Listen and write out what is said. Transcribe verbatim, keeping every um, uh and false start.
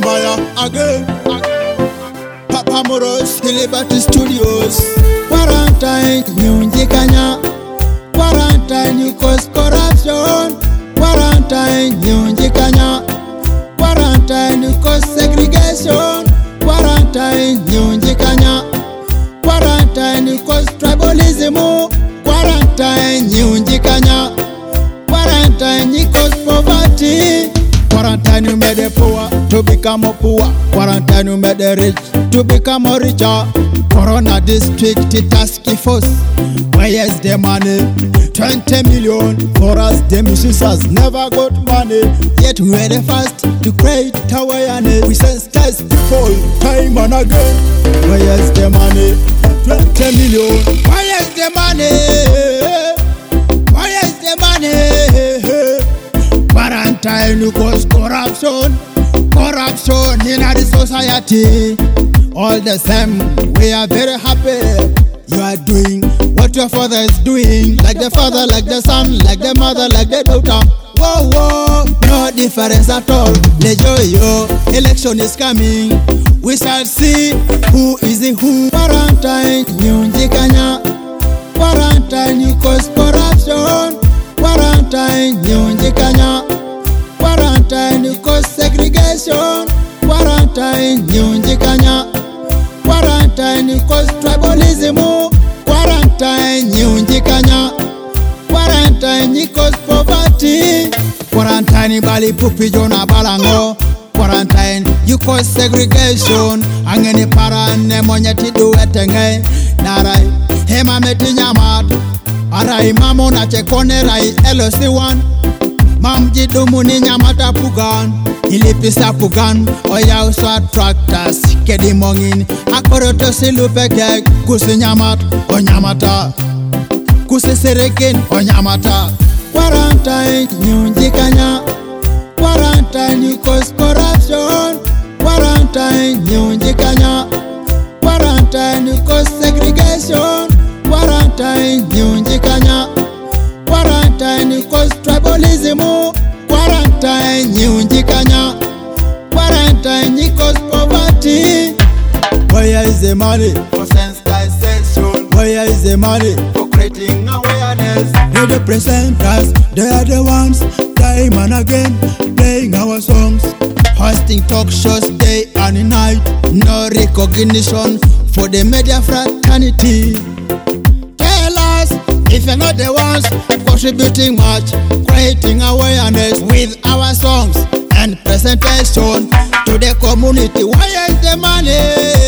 Fire again. Papa Moros, Liberty Studios. Quarantine, Nyunjikanya. Quarantine, you cause corruption. Quarantine, Nyunjikanya. Quarantine, you cause segregation. Quarantine, Nyunjikanya. Quarantine, you cause tribalism. Quarantine, Nyunjikanya. Quarantine, you cause poverty. Quarantine, you made the poor to become more poor. Quarantine, you made the rich to become more richer. Corona district task force, where is the money? twenty million for us, the musicians never got money. Yet we were the first to create awareness. We sensitize people time and again. Where is the money? twenty million. Where is the money? Where is the money? Quarantine cause corruption. Corruption in our society. All the same, we are very happy. You are doing what your father is doing. Like the father, like the son, like the mother, like the daughter. Whoa, whoa, no difference at all. The joy, election is coming. We shall see who is the who. Quarantine, Nyunjikanya. Quarantine, you cause corruption. Quarantine, Nyunjikanya. Quarantine, you cause segregation. Quarantine, Nyunjikanya. Quarantine, you cause tribalism. Quarantine, Nyunjikanya. Quarantine, you cause poverty. Quarantine, bali pupi jona balango. Quarantine, you cause segregation. Angeni para ne monyeti duetenge. Narai, hema meti nyamat. Arai mamo na chekone rai L O C one. Mamji dumuni nyamata pugan. Ilipisa pugan. Oya uswa tractors. Kedi mongin. Akoroto silupeke. Kusi nyamat. Onyamata. Kusi sirikin. Onyamata. Quarantine. Nyunjikanya. Quarantine. You cause corruption. Quarantine. Nyunjikanya. Quarantine. You cause segregation. Quarantine. Nyunjikanya. Quarantine, you cause tribalism. Quarantine, Nyunjikanya. Quarantine, you cause poverty. Where is the money for sensitization? Where is the money for creating awareness? They're the presenters, they are the ones time and again playing our songs, hosting talk shows day and night. No recognition for the media fraternity. Tell us if you're not the ones contributing much, creating awareness with our songs and presentation to the community. Where is the money?